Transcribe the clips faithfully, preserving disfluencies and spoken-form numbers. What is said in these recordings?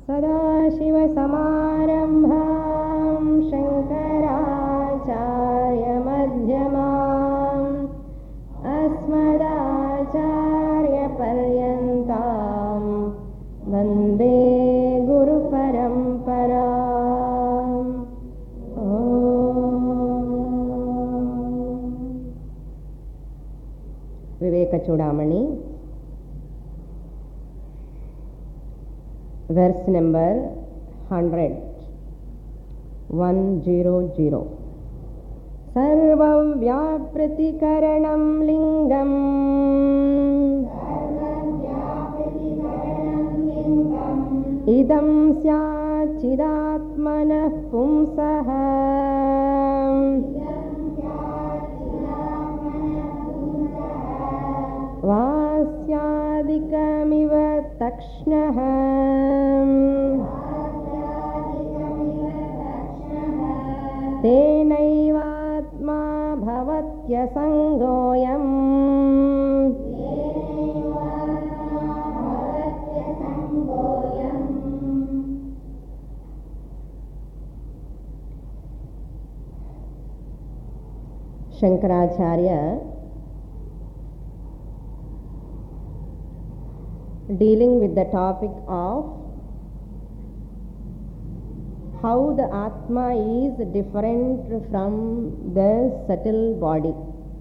सदाशिवसमारम्भां शङ्कराचार्यमध्यमाम् अस्मदाचार्यपर्यन्तां वन्दे गुरुपरम्पराम्. Vivekachudamani, verse number hundred, one zero zero. सर्वव्यापृतिकरणं लिङ्गम् इदं स्यात् चिदात्मनः पुंसः वास्यादिकमिव तक्ष्णः तेनैवात्मा भवत्यसङ्गोऽयम्. Shankaracharya, dealing with the topic of how the Atma is different from the subtle body.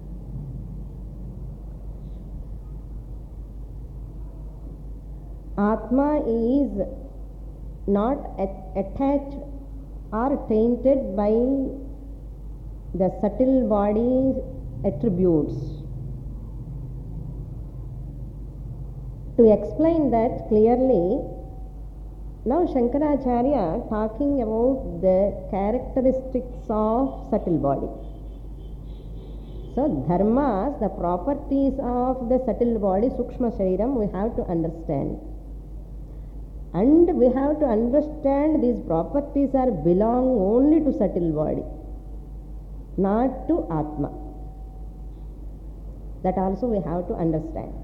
Atma is not attached or tainted by the subtle body attributes. To explain that clearly, now Shankaracharya talking about the characteristics of subtle body. So dharmas, the properties of the subtle body, Sukshma Shariram, we have to understand. And we have to understand these properties are belong only to subtle body, not to Atma. That also we have to understand.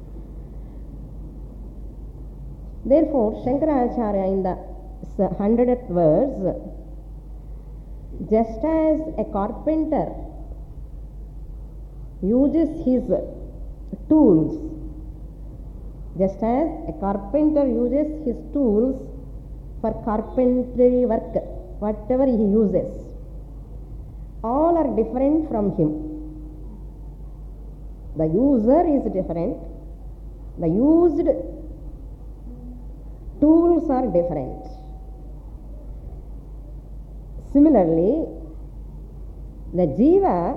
Therefore, Shankaracharya in the hundredth verse, just as a carpenter uses his tools, just as a carpenter uses his tools for carpentry work, whatever he uses, all are different from him. The user is different, the used tools are different. Similarly, the jiva,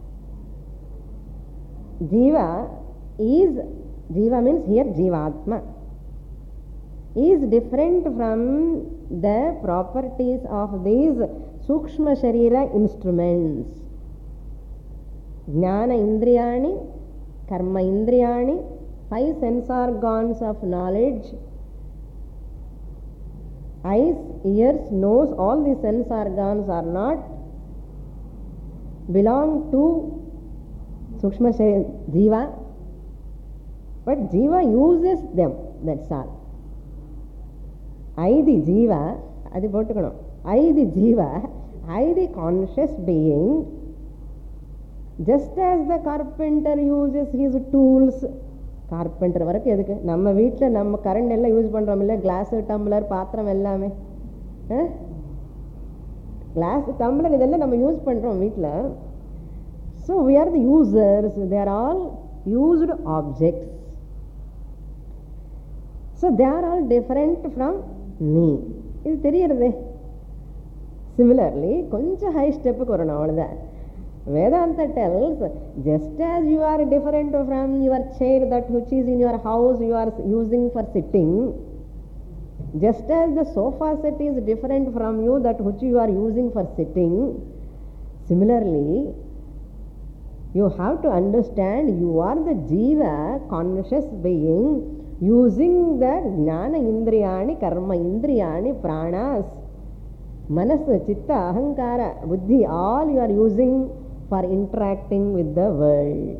jiva is, jiva means here jivatma, is different from the properties of these Sukshma Sharira instruments. Jnana Indriyani, Karma Indriyani, five sense organs of knowledge, eyes, ears, nose, all these sense organs are not belong to Sukshma Sharira, Jiva, but Jiva uses them, that's all. I the Jiva, adi pottukono, I the Jiva, I the conscious being, just as the carpenter uses his tools, carpenter வரைக்கும் எதுக்கு? நம்ம வீட்டில் நம்ம current எல்லாம் use பண்ணுறோம் இல்லை, class tumbler பாத்திரம் எல்லாமே, கிளாஸ் டம்ளர் இதெல்லாம் நம்ம யூஸ் பண்ணுறோம் வீட்டில். So we are the users, they are all used objects. So they are all different from me, இது தெரியறதே. சிமிலர்லி கொஞ்சம் ஹை ஸ்டெப்புக்கு வரணும், அவ்வளோதான். Vedanta tells, just as you are different from your chair that which is in your house you are using for sitting, just as the sofa set is different from you that which you are using for sitting, similarly you have to understand you are the jiva, conscious being, using the jnana indriyani, karma indriyani, pranas, manasa, chitta, ahankara, buddhi, all you are using for interacting with the world.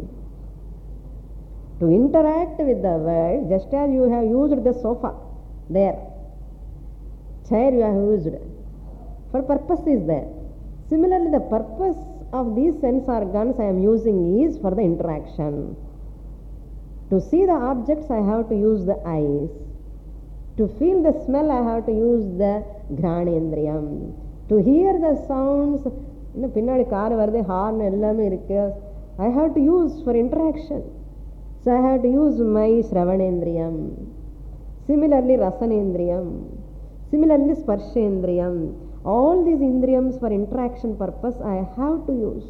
To interact with the world, just as you have used the sofa there, chair you have used, for purpose is there. Similarly, the purpose of these sense organs I am using is for the interaction. To see the objects, I have to use the eyes. To feel the smell, I have to use the granendriyam. To hear the sounds, pinnadi car varde horn ellame irukku, I have to use for interaction. So I have to use my shravanendriyam. Similarly, rasanendriyam. Similarly, sparshendriyam. All these indriyams for interaction purpose I have to use.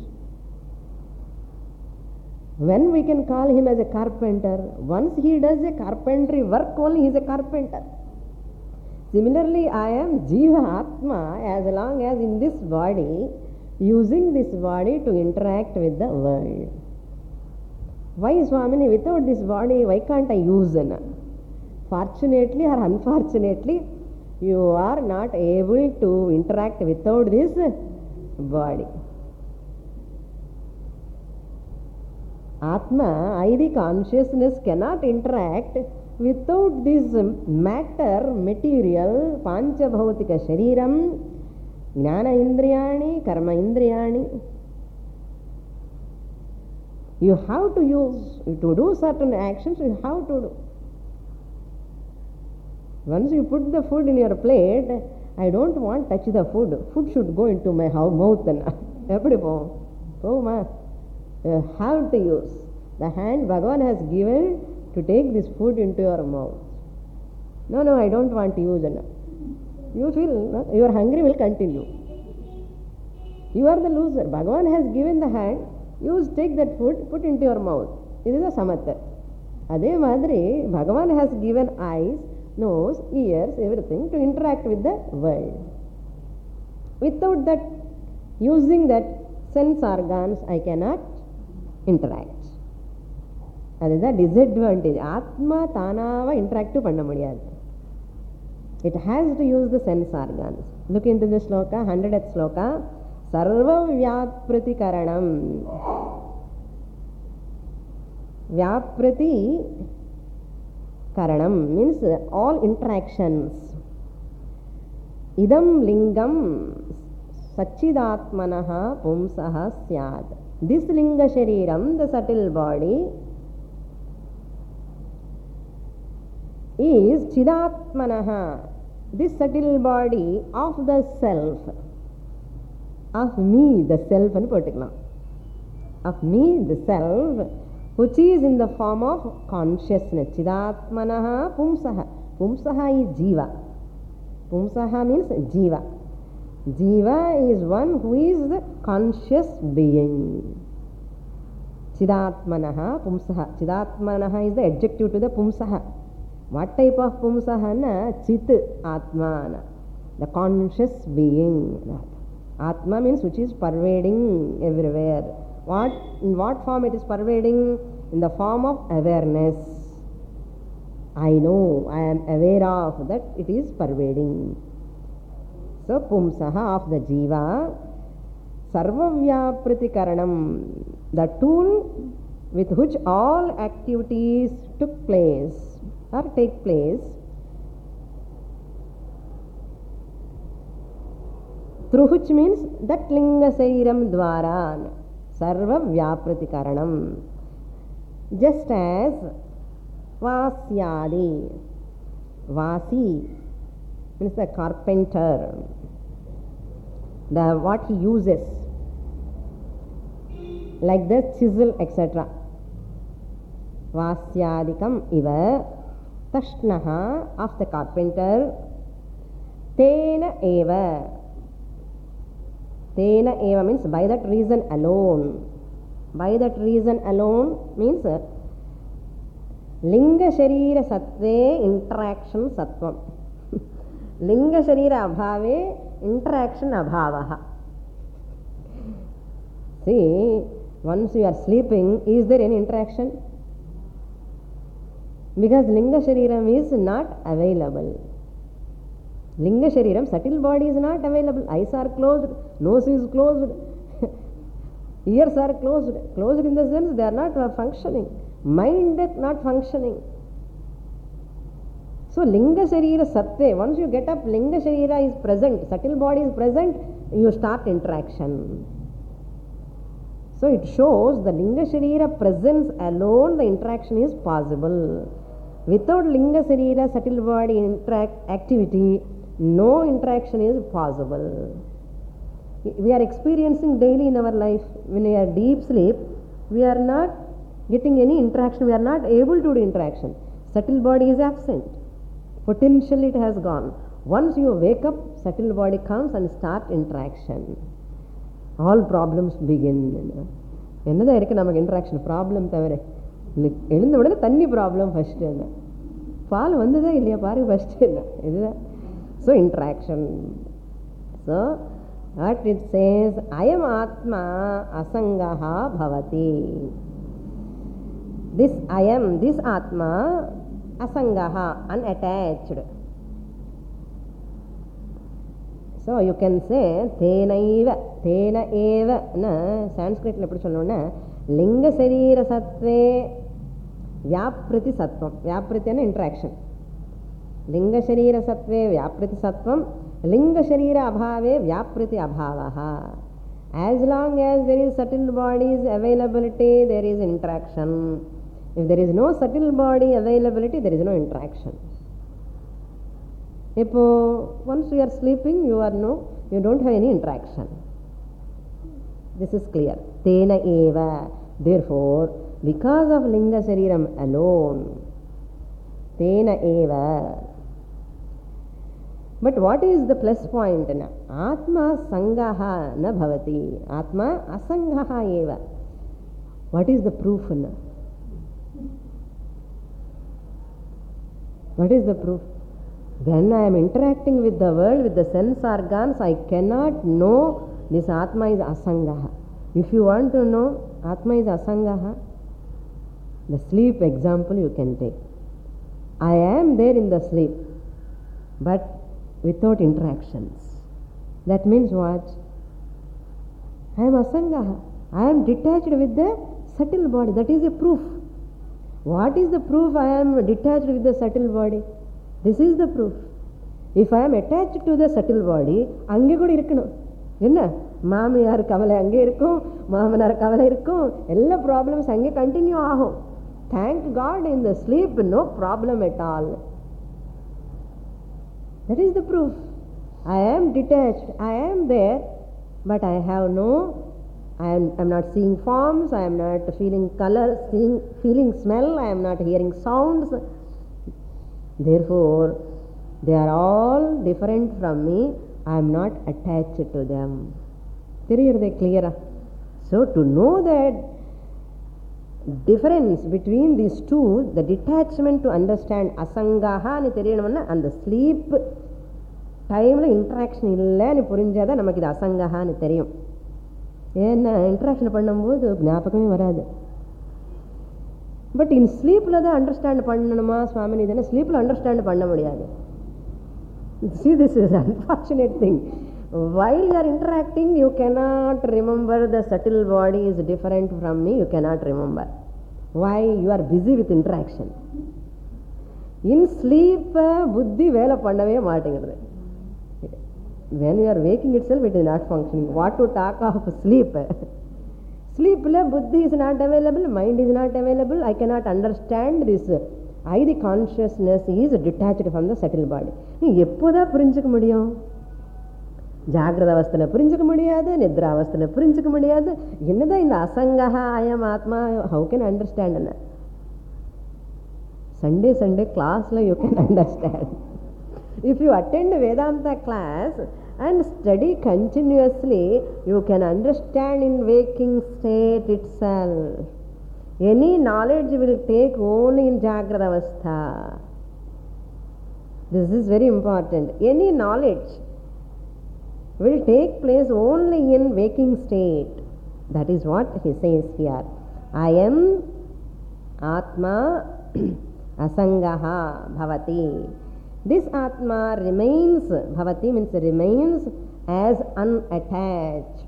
When we can call him as a carpenter, once he does a carpentry work only, he is a carpenter. Similarly, I am Jiva Atma as long as in this body, using this body to interact with the world. Why, Swamini, without this body, why can't I use it? Fortunately or unfortunately, you are not able to interact without this body. Atma, I, the consciousness, cannot interact without this matter, material, panchabhautika shariram, jnana indriyani, karma indriyani. You have to use, to do certain actions, you have to do. Once you put the food in your plate, I don't want to touch the food. Food should go into my mouth. You have to use. The hand Bhagavan has given to take this food into your mouth. No, no, I don't want to use it. You feel, no? Your hungry will continue. You are the loser. Bhagavan has given the hand. You take that food, put into your mouth. This is a samatha. Adhe madri, Bhagavan has given eyes, nose, ears, everything to interact with the world. Without that, using that sense organs, I cannot interact. That is the disadvantage. Atma tanava interact panna mudiyadu. It has to use the sense organs. Look into the sloka, hundredth sloka. Sarva vyaprati karanam. Vyaprati karanam means all interactions. Idam lingam sachidatmanaha pumsaha syad. This linga shariram, the subtle body, is chidatmanaha, this subtle body of the self, of me, the self in particular, of me, the self, which is in the form of consciousness. Chidatmanaha pumsaha. Pumsaha is jiva. Pumsaha means jiva. Jiva is one who is the conscious being. Chidatmanaha pumsaha. Chidatmanaha is the adjective to the pumsaha. What type of pumsaha? Na chit atma, the conscious being. Atma means which is pervading everywhere. What, in what form it is pervading? In the form of awareness. I know, I am aware of that it is pervading. So, pumsaha of the jiva, sarvavyaprati karanam, the tool with which all activities took place or take place, through which means that linga sairam dwara, sarvavyaprati karanam. Just as vasyadi, vasi means the carpenter, the what he uses, like the chisel, et cetera. Vasyadikam iva tashnaha of the carpenter, tena eva. Tena eva means by that reason alone. By that reason alone means linga sharira sattve interaction sattvam. Linga sharira abhave interaction abhavaha. See, once you are sleeping, is there any interaction? Because linga shariram is not available. Linga shariram, subtle body is not available. Eyes are closed, nose is closed, ears are closed. Closed in the sense they are not functioning. Mind not functioning. So Linga Sharira Sattve, once you get up, Linga Sharira is present, subtle body is present, you start interaction. So it shows the Linga Sharira presence alone, the interaction is possible. Without Linga Sharira subtle body interact activity, no interaction is possible. We are experiencing daily in our life, when we are deep sleep, we are not getting any interaction, we are not able to do interaction. Subtle body is absent. Potential it has gone. Once you wake up, subtle body comes and start interaction. All problems begin. என்னதான் இருக்கு நமக்கு interaction problem தவிர எழுந்த உடனே தண்ணி problem first என்ன பால் வந்ததே இல்லையா பாருங்க ஃபர்ஸ்ட் என்ன இதுதான். So interaction. So what it says அயம் ஆத்மா அசங்கஹா பவதி. திஸ் அயம் திஸ் ஆத்மா அசங்கஹா unattached. So you can say tenaiva tena eva na sanskritல எப்படி சொல்லணும்னா லிங்க சரீர சத்வே வியாப்ருதி சத்வம். வியாப்ருத்தியான இன்ட்ராக்ஷன். லிங்க சரீர சத்வே வியாப்ருதி சத்வம், லிங்க சரீர அபாவே வியாப்ருதி அபாவஹ. As long as there is subtle bodies availability, there is interaction. If there is no subtle body availability, there is no interaction. If once you are sleeping, you are no, you don't have any interaction. This is clear. Tena eva. Therefore, because of Linga Shariram alone, Tena eva. But what is the plus point? Na? Atma sangaha na bhavati. Atma asangaha eva. What is the proof? Na? What is the proof? When I am interacting with the world, with the sense organs, I cannot know this Atma is asangaha. If you want to know Atma is asangaha, the sleep example you can take. I am there in the sleep, but without interactions. That means what? I am asangaha. I am detached with the subtle body. That is a proof. What is the proof I am detached with the subtle body? This is the proof. If I am attached to the subtle body, அங்கே கூட இருக்கணும். என்ன மாமியார் கவலை அங்கே இருக்கும், மாமனார் கவலை இருக்கும், எல்லா ப்ராப்ளம்ஸ் அங்கே கண்டினியூ ஆகும். Thank God in the sleep no problem at all. That is the proof. I am detached. I am there, but I have no, I am I am not seeing forms, I am not feeling color, seeing, feeling smell, I am not hearing sounds. Therefore, they are all different from me. I am not attached to them. Theriyurde clear? So to know that difference between these two, the detachment to understand asangaha ni theriyanumna, and the sleep time la interaction illa ni purinjada namakku idu asangaha ni theriyum. ஏன்னா interaction பண்ணும்போது ஞாபகமே வராது. But in ஸ்லீப்பில் தான் understand பண்ணணுமா சுவாமி? இதெல்லாம் ஸ்லீப்பில் understand பண்ண முடியாது. See, this is an unfortunate thing. While you are interacting, you cannot remember the subtle body is different from me. You cannot remember. Why? You are busy with interaction. In sleep, buddhi vela pannave maatingiradhu. When you are waking itself, it is not functioning. What to talk of sleep? Sleep la buddhi is not available, mind is not available. I cannot understand this. I, the consciousness is detached from the subtle body. நீ எப்போதான் புரிஞ்சுக்க முடியும்? ஜாகிரத அவஸ்தையில் புரிஞ்சுக்க முடியாது, நித்ரா அவஸ்தையில் புரிஞ்சுக்க முடியாது. என்னதான் இந்த அசங்கஹா அயம் ஆத்மா, ஹவு கேன் அண்டர்ஸ்டாண்ட்? என்ன சண்டே சண்டே கிளாஸில் you can understand. If you attend Vedanta class and study continuously, you can understand in waking state itself. Any knowledge will take only in Jagrada Avastha. This is very important. Any knowledge will take place only in waking state. That is what he says here. I am Atma asangaha bhavati. This Atma remains, bhavati means remains as unattached.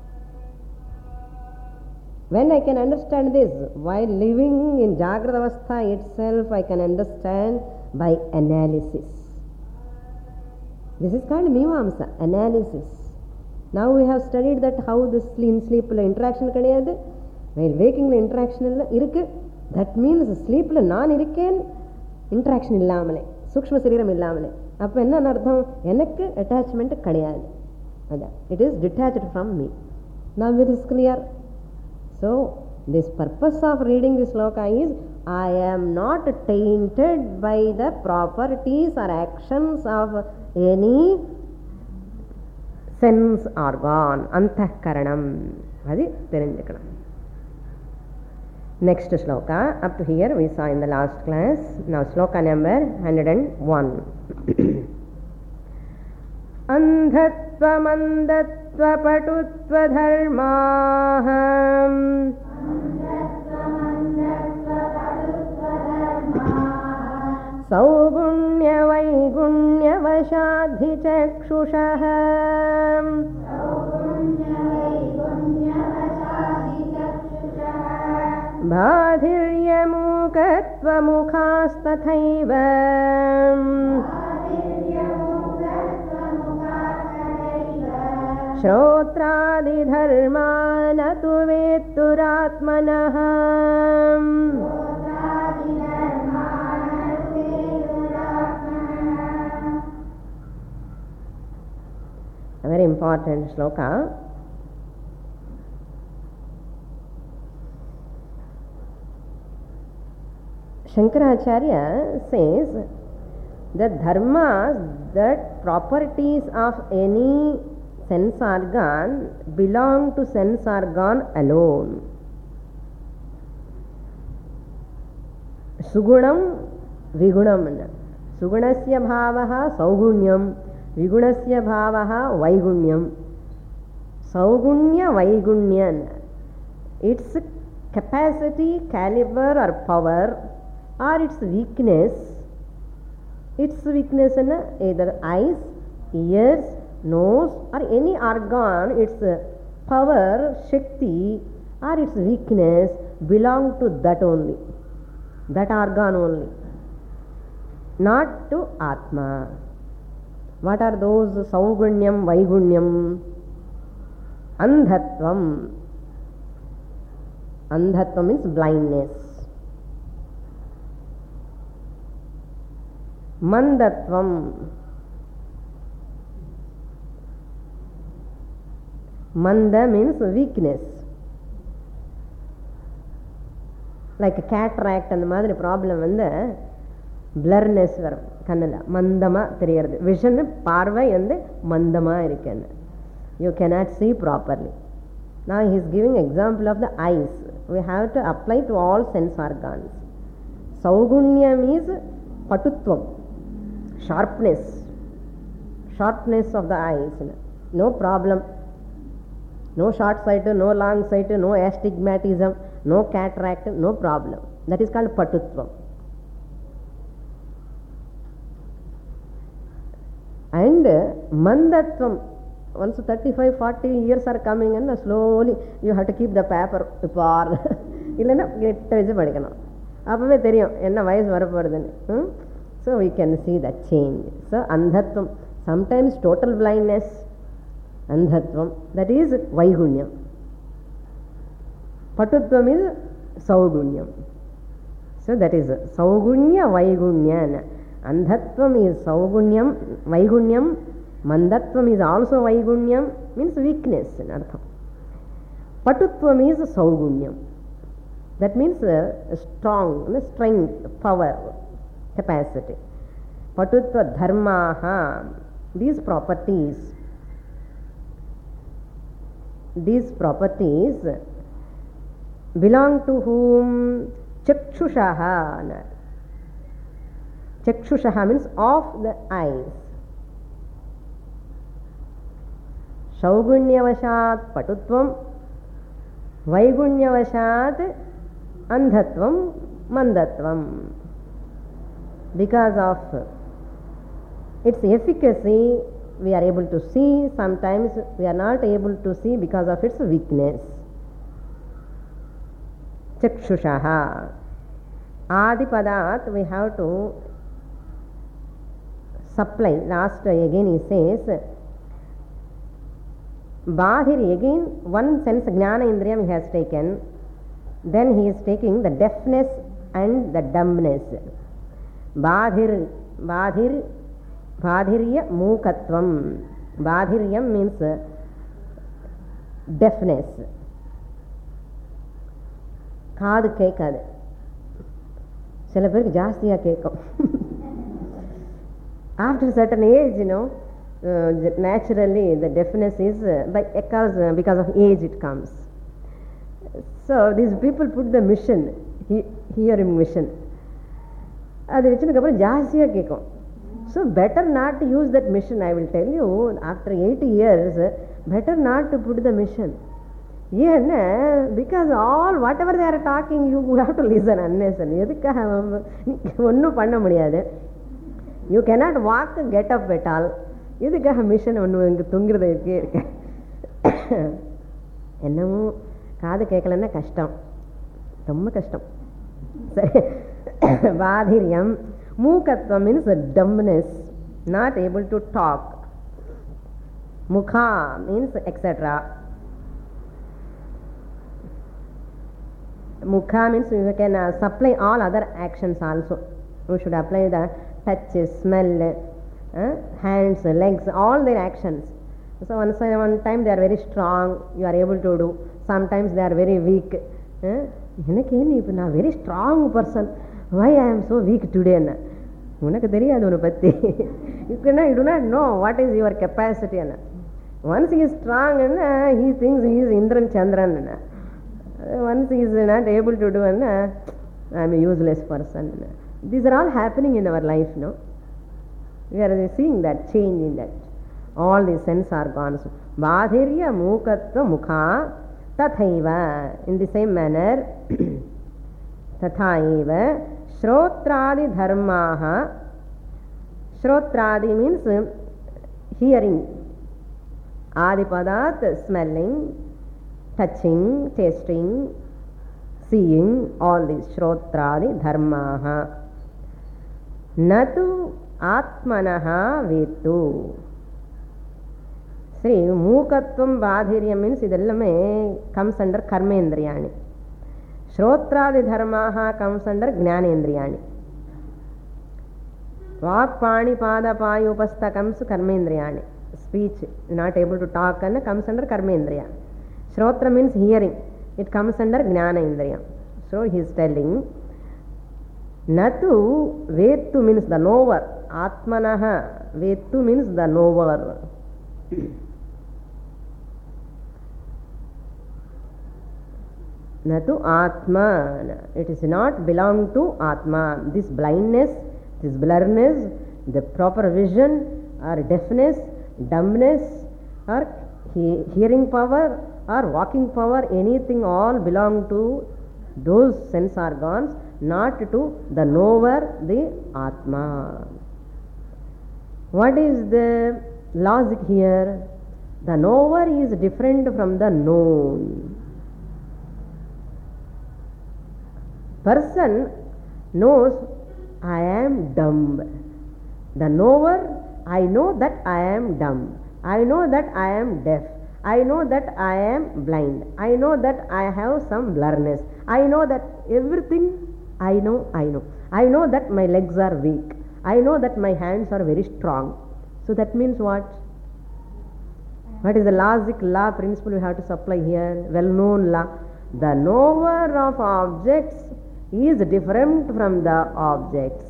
When I can understand this, while living in Jagrada Avastha itself, I can understand by analysis. This is called Mimamsa, analysis. Now we have studied that how this in sleep interaction kadiyadu, while waking interaction irukku. That means sleep la naan irukken interaction illamale, sukshma sariram illamale. Appo enna artham? Enakku attachment kadiyadu. Adha, it is detached from me. Now it is clear. So this purpose of reading this sloka is, I am not tainted by the properties or actions of any sense organ, antahkaranam. Adi therinjikkanam. Next sloka, up to here we saw in the last class. Now sloka number one hundred one. Andhatva mandatva patutva dharmaham saugunya vaigunya vashadhi chakshushaha bhadhiryamukatva mukhastathaiva shrotradi dharmana tu vetturatmanah. A very important sloka. Shankaracharya says that dharmas, that properties of any sense organ belong to sense organ alone. Sugunam vigunam. Sugunasya bhavaha saugunyam, vigunasya bhavaha vaigunyam. Saugunya vaigunyam. Its capacity, caliber or power, or its weakness, its weakness in either eyes, ears, nose or any organ, its power, shakti or its weakness belong to that only, that organ only, not to Atma. What are those? Saugunyam, Vaigunyam, Andhatvam. Andhatvam means blindness. Mandatvam. Manda means weakness. Like a cataract and the madri problem and the blurriness varum kannala. Mandama theriyaradu. Vision parvai and mandama irukkennu. You cannot see properly. Now he is giving example of the eyes. We have to apply to all sense organs. Saugunyam is patutvam, sharpness, sharpness of the eyes. No problem. No short sight, no long sight, no astigmatism, no cataract, no problem. That is called patutvam. And mandatvam. Once thirty-five, forty years are coming and slowly you have to keep the paper par. Illana getta vechu padikkanum. Appave theriyum enna vayas varaporadunu. So we can see that change. So andhatvam, sometimes total blindness, andhatvam, that is vaigunyam. Patutvam is saugunyam. So that is saugunya vaigunyana. Andhatvam is saugunyam, vaigunyam. Mandatvam is also vaigunyam, means weakness in artham. Patutvam is saugunyam. That means uh, strong, strength, power, capacity. Patutva dharmaha. These properties, these properties belong to whom? Chakshushaha. Chakshushaha means of the eyes. Saugunyavashat patutvam, vaigunyavashat andhatvam, mandatvam. Because of its efficacy, we are able to see. Sometimes we are not able to see because of its weakness. Chakshushaha. Adipadat, we have to supply. Last uh, again he says, Bahir, again one sense Jnana Indriyam he has taken, then he is taking the deafness and the dumbness. Badhir, Badhir, Badhirya Mukatvam. Badhiryam means uh, deafness. காது கேட்காது, சில பேருக்கு ஜாஸ்தியாக கேட்கும். After certain age, you know, uh, naturally the deafness is uh, by because, uh, because of age it comes. So these people put the mission, he, hearing mission. அது வச்சதுக்கப்புறம் ஜாஸ்தியாக கேட்கும். So better not to use that mission, I will tell you. After eighty years, better not to put the mission. ஏன்னா because all whatever they are talking you have to listen attention. எதுக்காக ஒன்றும் பண்ண முடியாது. You cannot walk get up at all. எதுக்காக mission ஒன்று இங்கே தொங்குறது இருக்கே இருக்க. என்னமோ காது கேட்கலன்னா கஷ்டம், ரொம்ப கஷ்டம். சரி. பாதிரியம். மூக்கத்வம் means dumbness, not able to talk. முகா means etcetera. Mukha means you can uh, supply all other actions also. You should apply the touch, smell, uh, hands, legs, all their actions. So once one time they are very strong, you are able to do. Sometimes they are very weak. எனக்கு ஏன் இப்போ நான் very strong person, why I am so weak டுடேன்னு உனக்கு தெரியாது உன்னை பற்றி. You can you do not know what is your capacity என்ன. ஒன்ஸ் ஹி இஸ் ஸ்ட்ராங்னா he thinks he is Indran Chandran. Once he is not able to do, and I am a useless person. These are all happening in our life, no? We are seeing that change in that. All these sense organs. Badhirya Mukatva Mukha Tathaiva. In the same manner, Tathaiva Shrotradi Dharmaha. Shrotradi means hearing. Adipadat smelling, touching, tasting, seeing, all these shrotradi dharmaha. Natu atmanaha vetu. See, மூகத்வம் பாதிரியம் means இதெல்லாமே comes under கர்மேந்திரியாணி. ஸ்ரோத்ராதி தர்மாக comes under ஞானேந்திரியாணி. வாக் பாணி பாத பாயு உபஸ்த கம்ஸ் கர்மேந்திரியாணி. Speech not able to talk and comes under கர்மேந்திரியா. Shrotra means hearing, it comes under Jnana Indriyam. So he is telling, Natu Vetu means the knower, Atmanaha Vetu means the knower. Natu Atma, it is not belong to Atma. This blindness, this blurriness, the proper vision or deafness, dumbness or he- hearing power or walking power, anything all belong to those sense organs, not to the knower, the Atma. What is the logic here? The knower is different from the known. Person knows I am dumb. The knower, I know that I am dumb. I know that I am deaf. I know that I am blind. I know that I have some blurriness. I know that everything I know, I know. I know that my legs are weak. I know that my hands are very strong. So that means what? What is the logic law principle we have to supply here? Well known law. The knower of objects is different from the objects.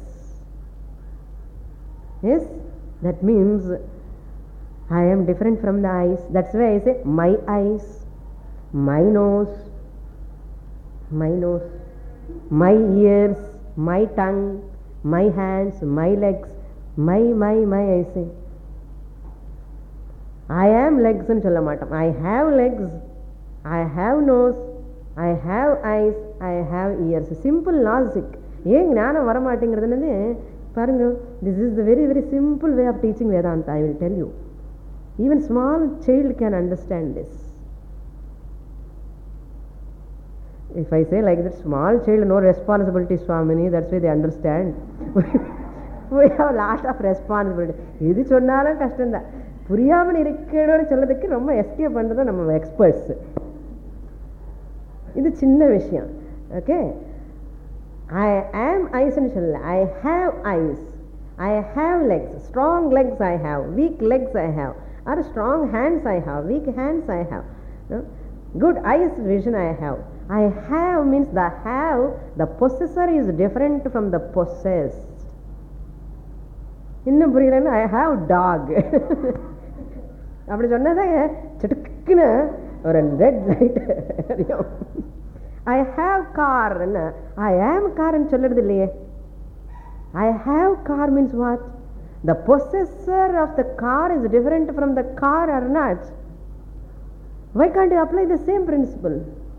Yes? That means I am different from the eyes. That's why I say my eyes, my nose, my nose, my ears, my tongue, my hands, my legs, my, my, my, I say. I am legs and sollamatam. I have legs, I have nose, I have eyes, I have ears. Simple logic. ஏன் ஞானம் வரமாட்டேங்கிறதுன்னு பாருங்க. This is the very very simple way of teaching Vedanta, I will tell you. Even small child can understand this. If I say like that, small child, no responsibility, Swamini, that's why they understand. we have lot of responsibility. இது சொன்னாலும் கஷ்டம்தான். புரியாமல் இருக்கணும்னு சொல்றதுக்கு ரொம்ப escape பண்றது நம்ம experts. இது சின்ன விஷயம். ஓகே, I am eyes ன்னு சொல்லல, I have eyes, I have legs, strong legs I have, weak legs I have, or strong hands I have, weak hands I have, no? Good eyes vision I have. I have means the have, the possessor is different from the possessed. இன்னும் புரியலன்னா I have dog. அப்படி சொன்னதான் சிட்டுக்குன்னு ஒரு red light அறியும். I have car, I am car ன்னு சொல்லுறது இல்லையே. I have car means what? The possessor of the car is different from the car or not? Why can't you apply the same principle?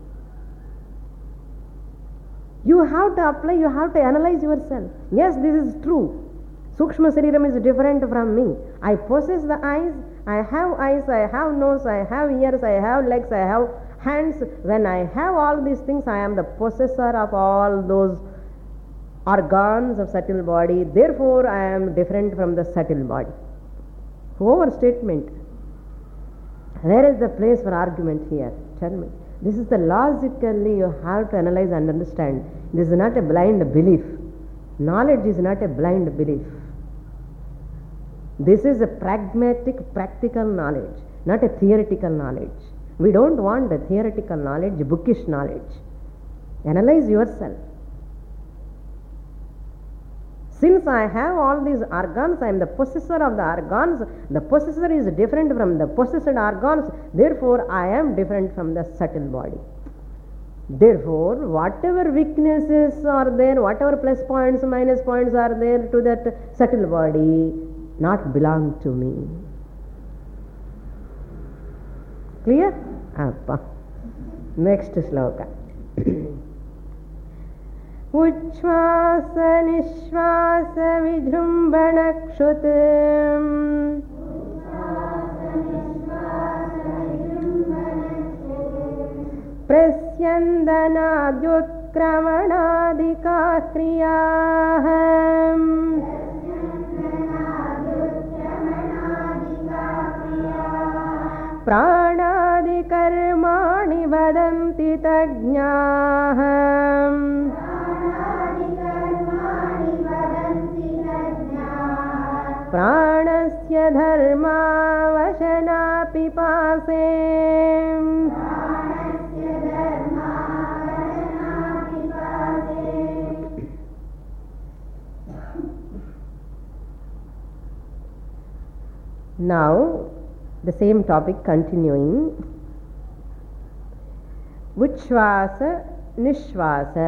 You have to apply, you have to analyze yourself. Yes, this is true. Sukshma Sariram is different from me. I possess the eyes, I have eyes, I have nose, I have ears, I have legs, I have hands. When I have all these things, I am the possessor of all those organs of subtle body. Therefore, I am different from the subtle body. Overstatement. Where is the place for argument here? Tell me. This is the logically you have to analyze and understand. This is not a blind belief. Knowledge is not a blind belief. This is a pragmatic, practical knowledge, not a theoretical knowledge. We don't want a theoretical knowledge, bookish knowledge. Analyze yourself. Since I have all these organs, I am the possessor of the organs. The possessor is different from the possessed organs. Therefore, I am different from the subtle body. Therefore, whatever weaknesses are there, whatever plus points, minus points are there to that subtle body, not belong to me. Clear? Appa. Next sloka. उच्छ्वास निश्वास विजृंभणक्षुत् प्रस्यन्दनाद्युत्क्रमणादिका क्रियाः प्राणादिकर्माणि वदन्ति तज्ञाः प्राणस्य धर्मावशनापिपासे Now the same topic continuing. Uchvasa Nishvasa.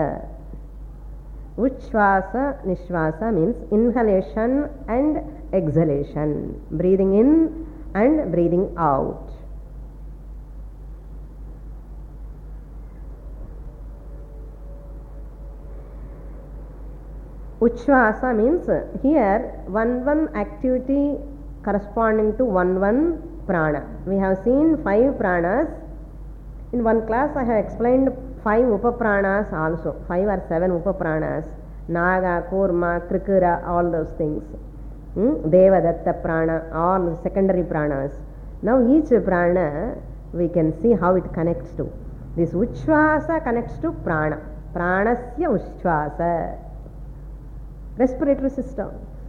Uchvasa Nishvasa means inhalation and exhalation, breathing in and breathing out. Uchvasa means here one one activity corresponding to one one prana. We have seen five pranas. In one class I have explained five upapranas also, five or seven upapranas, Naga, Kurma, Krikura, all those things. Hmm? Devadatta prana, all secondary pranas. Now each prana we can see how it connects to. This Uchvasa connects to prana. Pranasya Uchvasa, respiratory system.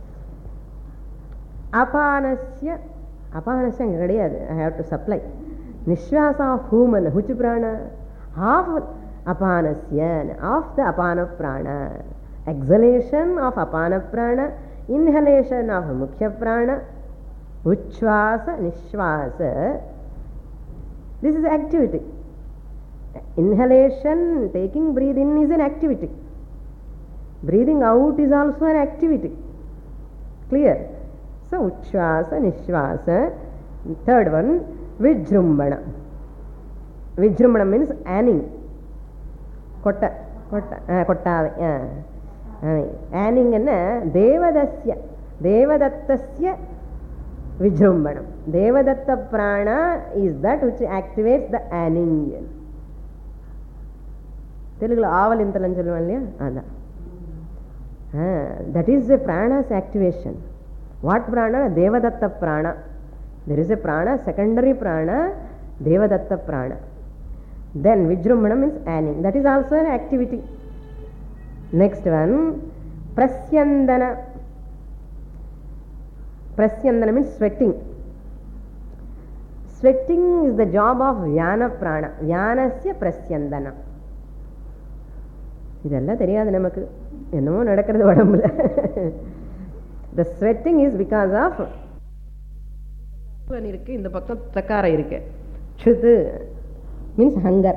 Apanasya, Apanasya kadiyadu, I have to supply. Nishvasa of human, which prana? Half apanasya, of the apana prana. Exhalation of apana prana, inhalation of mukhya prana. Uchvasa, nishvasa. This is activity. Inhalation, taking breath in is an activity. Breathing out is also an activity. Clear? So, uchvasa, nishvasa. Third one, vijrumbana. Vijrumbana means anning. Kotta, kotta, uh, kottave. Uh, uh, anning enna devadasya, devadattasya vijrumbana. Devadatta prana is that which activates the anning. Telugulo aavalinthalam solluvan illaya, adha. Ah, that is the prana's activation. What prana? Devadatta prana. There is a prana, secondary prana, Devadatta prana. Then Vijrumbana means anning. That is also an activity. Next one, Prasyandana. Prasyandana means sweating. Sweating is the job of Vyana prana. Vyanasya Prasyandana. இதெல்லாம் தெரியாது நமக்கு, என்னமோ நடக்கிறது உடம்புல. The sweating is because of இருக்கு, இந்த பக்கம் தக்காரம் இருக்கு. Chutu means hunger.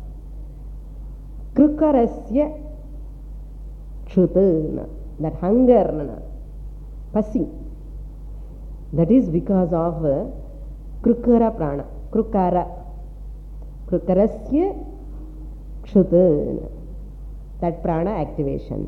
Krukarasya chutu, that hunger, pasi, that is because of krukara prana. Krukara, krukarasya chutu, that prana activation.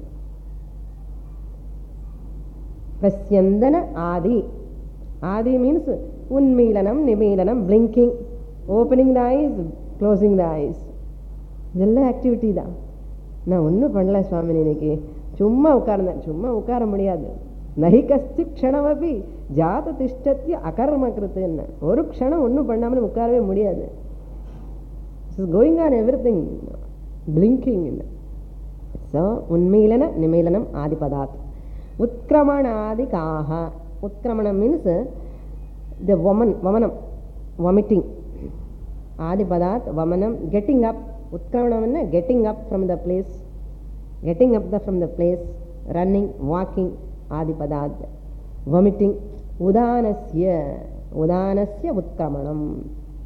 Prasyandana adi. Adi means unmilanam, nimilanam, blinking, opening the eyes, closing the eyes. இதெல்லாம் activity தான். நான் ஒன்றும் பண்ணல சுவாமி, இன்னைக்கு சும்மா உட்கார்ந்தேன். சும்மா உட்கார முடியாது. நஹி கஸ்தி க்ஷணமபி ஜாத திஷ்டத்திய அகர்ம கிருத்துன்னு, ஒரு க்ஷணம் ஒன்றும் பண்ணாமல் உட்காரவே முடியாது. Going on everything, blinking. So உன்மீலன நிமீலனம் ஆதிபதாத். உத்கிரமணாதி காஹா. Utkramanam means the woman, vamanam, vomiting. Adipadat, vamanam, getting up. Utkramanam, getting up from the place, getting up the, from the place, running, walking. Adipadat, vomiting. Udanasya, udanasya utkramanam.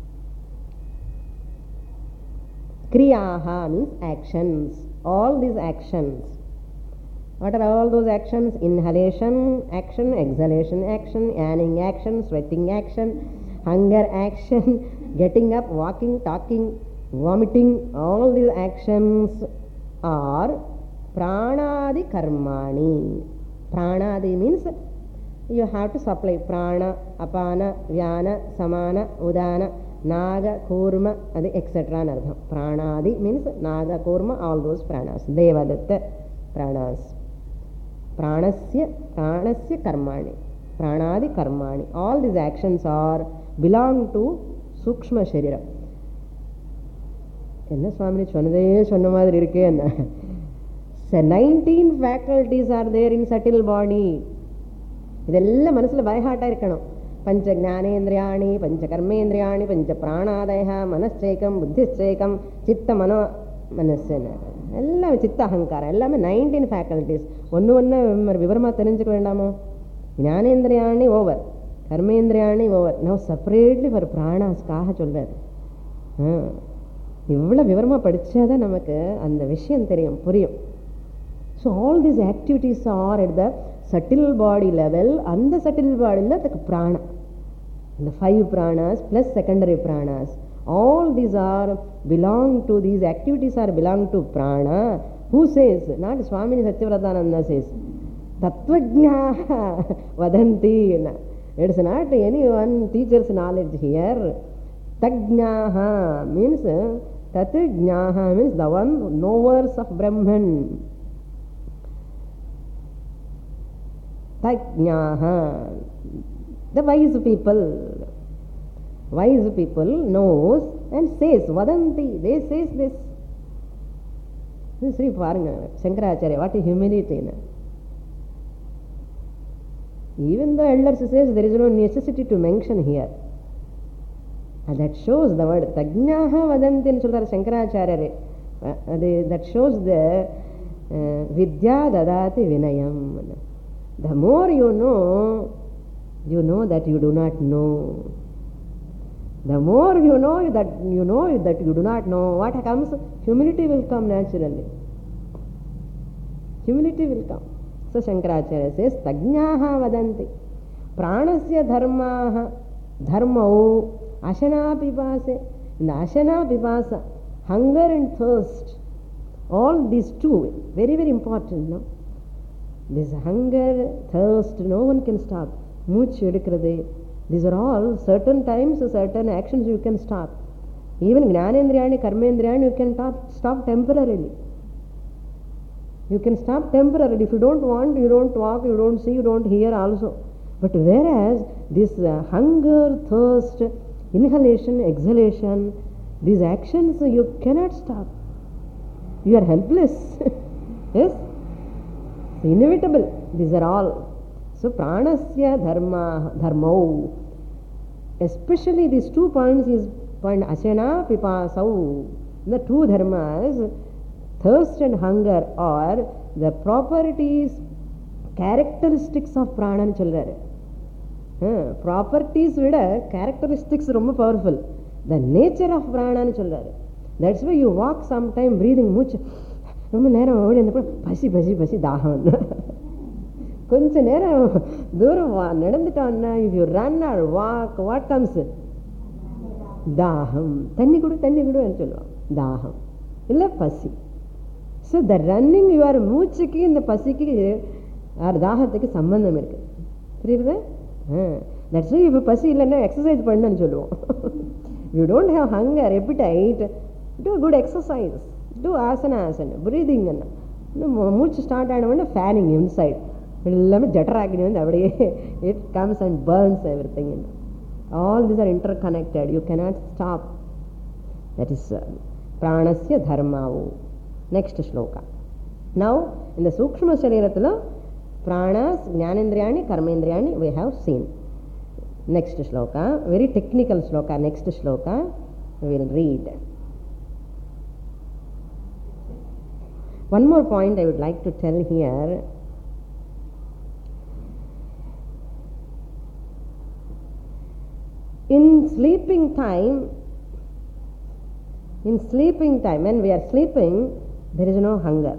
Kriyaha means actions. All these actions. What are all those actions? Inhalation action, exhalation action, yanning action, sweating action, hunger action, getting up, walking, talking, vomiting. All these actions are pranadi karmani. Pranadi means you have to supply prana, apana, vyana, samana, udana, naga, kurma, et cetera. Pranadi means naga, kurma, all those pranas. Devadatta pranas. Pranasya, pranasya karmani, pranadi karmani. All these actions are belong to Sukshma Sharira. என்ன சுவாமி சொன்னதே சொன்ன மாதிரி இருக்கே என்ன. nineteen faculties are there in subtle body. இதெல்லாம் மனசுல பயஹாட்டா இருக்கணும். பஞ்ச ஞானேந்திரியாணி, பஞ்ச கர்மேந்திரியாணி, பஞ்ச பிராணாதய, மனச்சேகம், புத்திச்சேகம், சித்த மனோ மனசுன்னு எல்லாமே, சித்த அகங்காரம் எல்லாமே நைன்டீன் ஃபேக்கல்டிஸ். ஒன்று ஒன்று விவரமாக தெரிஞ்சுக்க வேண்டாமோ? ஞானேந்திரியாணி ஓவர், கர்மேந்திரியாணி ஓவர். நான் செப்பரேட்லி ஃபார் பிராணாஸ்க்காக சொல்வார். இவ்வளோ விவரமாக படித்தாதான் நமக்கு அந்த விஷயம் தெரியும், புரியும். So all these activities are at the subtle body level. அந்த சட்டில் பாடியில் அதுக்கு பிராணா, இந்த ஃபைவ் பிராணாஸ் ப்ளஸ் செகண்டரி பிராணாஸ். All these are belong to, these activities are belong to prana. Who says? Not Swamini Satyavratananda says. Tattvajnaha vadanti. It is not anyone teacher's knowledge here. Tajnaha means, Tatjnaha means the one knowers of Brahman. Tajnaha, the wise people. Wise people knows and says, vadanti, they says this. Sri Paranga, Shankaracharya, what is humility? Even the elders says there is no necessity to mention here. And that shows the word Tajnaha vadanti in Sridhar Shankaracharya. Uh, that shows the uh, Vidya dadati vinayam. The more you know, you know that you do not know. The more you know that you know that you do not know, what comes? Humility will come naturally. Humility will come. So Shankaracharya says, Tajnaha vadanti. Pranasya dharmaha, dharmau, ashana pipase. In the ashana pipasa, hunger and thirst, all these two, very, very important, no? This hunger, thirst, no one can stop. Moochu edukradhu. These are all certain times, certain actions you can stop. Even Jnanendriyani, Karmendriyani, you can stop, stop temporarily. You can stop temporarily. If you don't want, you don't walk, you don't see, you don't hear also. But whereas this uh, hunger, thirst, inhalation, exhalation, these actions you cannot stop. You are helpless. Yes? It's inevitable. These are all. So pranasya dharma, dharmau. Especially these two points is point asana, pipasau. The two dharmas, thirst and hunger, are the properties, characteristics of prana nu solraru. Uh, properties vida characteristics romba powerful. The nature of prana nu solraru. That's why you walk sometime breathing mooch ரொம்ப நேரம் ஓடி வந்தப்போ பசி பசி பசி தாகம் கொஞ்ச நேரம் தூரம் நடந்துட்டோம்னா if you run or walk what comes தாகம் தண்ணி கொடு தண்ணி கொடுன்னு சொல்லுவோம் தாகம் இல்லை பசி. ஸோ த ரன்னிங் யுவர் மூச்சுக்கு இந்த பசிக்கு ஆர் தாகத்துக்கு சம்பந்தம் இருக்கு. புரியுது? தட்ஸ் வை இப்போ பசி இல்லைன்னா எக்ஸசைஸ் பண்ணுன்னு சொல்லுவோம். You don't have hunger appetite, do good exercise, do ஆசன ஆசன பிரீதிங். மூச்சு ஸ்டார்ட் ஆனவுடனே ஃபேனிங் இன்சைட் எல்லாமே ஜட்டராகினி வந்து அப்படியே it comes and burns everything. All these are interconnected. You cannot stop. That is பிராணஸ்ய தர்மாவு. ನೆಕ್ಸ್ಟ್ ಶ್ಲೋಕ. ನಾವು in the ಸೂಕ್ಷ್ಮ ಶರೀರத்தில் ಪ್ರಾಣಾಸ್ ಜ್ಞಾನೇಂದ್ರಿಯಾಣಿ ಕರ್ಮೇಂದ್ರಿಯಾಣಿ we have seen. Next ಶ್ಲೋಕ, very technical ಶ್ಲೋಕ. Next ಶ್ಲೋಕ we will read. One more point I would like to tell here. In sleeping time, in sleeping time, when we are sleeping, there is no hunger.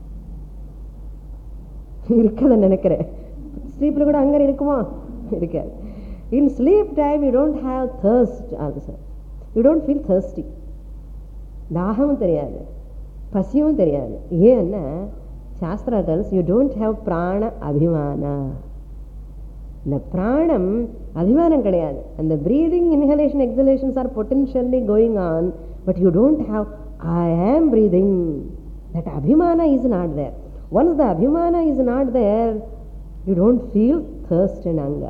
இருக்கத நினைக்கிறேன். ஸ்லீப்ல கூட hunger இருக்குமா? இருக்காது. In sleep time you don't have thirst also. You don't feel thirsty. தாகமும் தெரியாது, பசியும் தெரியாது. ஏன்னா Sastra tells you don't have prana abhimana. இந்த பிராணம் அபிமானம் கிடையாது. And the breathing, inhalation, exhalations are potentially going on, but you don't have I am breathing. That abhimana is not there. Once the abhimana is not there, you don't feel thirst and hunger.